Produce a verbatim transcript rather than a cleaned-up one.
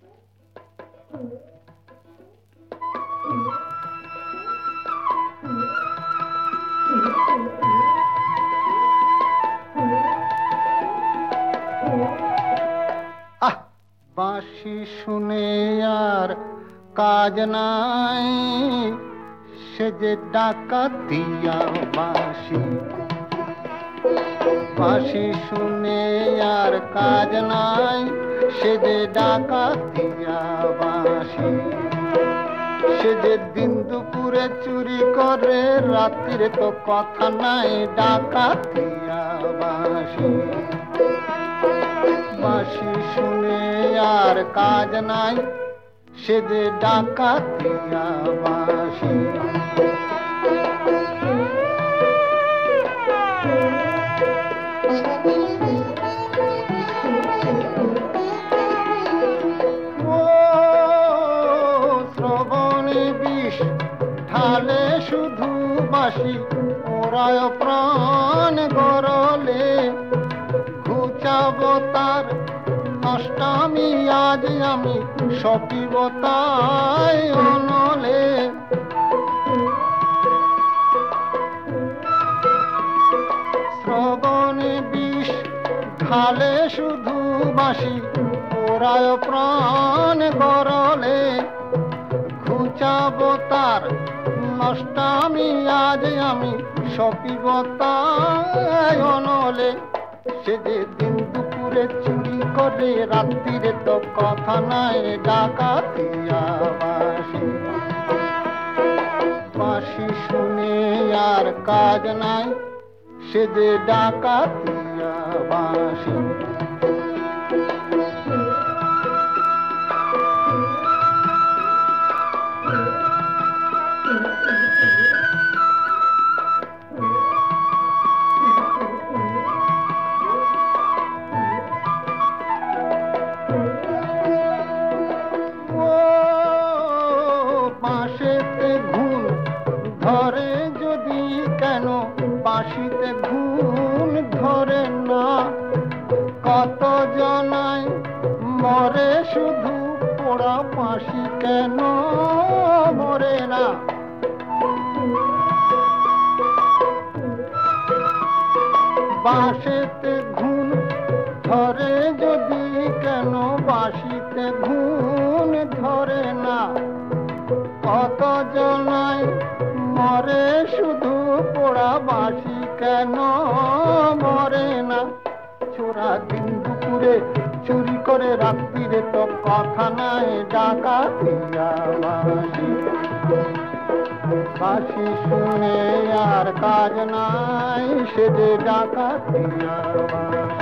আহ বাঁশি শুনে আর কাজ নাই, সে যে ডাকাতিয়া বাঁশি। বাঁশি শুনে আর কাজ নাই, সে যে ডাকাতিয়া বাঁশি। সে যে দিন দুপুরে চুরি করে, রাত্রিরে তো কথা নাই, ডাকাতিয়া বাঁশি। বাঁশি শুনে আর কাজ নাই, সে যে ডাকাতিয়া বাঁশি। শ্রবণে বিষ ঢালে শুধু বাঁশি, ওরায় প্রাণ গরলে। ঘুচাব তার নষ্টামি আজ আমি, সপিব তাই অনলে। শ্রবণে বিষ ঢালে শুধু বাঁশি, ওরায় প্রাণ গরলে। ঘুচাব তার নষ্টামি আজ আমি, সপিব তাই অনলে। সে যে দিন দুপুরে চুরি করে, রাত্রিরে তো কথা নাই, ডাকাতিয়া বাঁশি। বাঁশি শুনে আর কাজ নাই, সে যে ডাকাতিয়া বাঁশি। বাঁশিতে ঘুণ ধরে যদি কেন, বাঁশিতে ঘুণ ধরে না। কত জনাই মরে শুধু, পোড়া বাঁশি কেন মরে না। বাঁশিতে ঘুণ ধরে যদি কেন, বাঁশিতে ঘুণ ধরে না। কত জনাই মরে শুধু, পোড়া বাঁশি কেন মরে না। ছোড়া দিন দুপুরে চুরি করে, রাত্রিরে তো কথা নাই, ডাকাতিয়া বাঁশি। বাঁশি শুনে আর কাজ নাই, সে যে ডাকাতিয়া বাঁশি।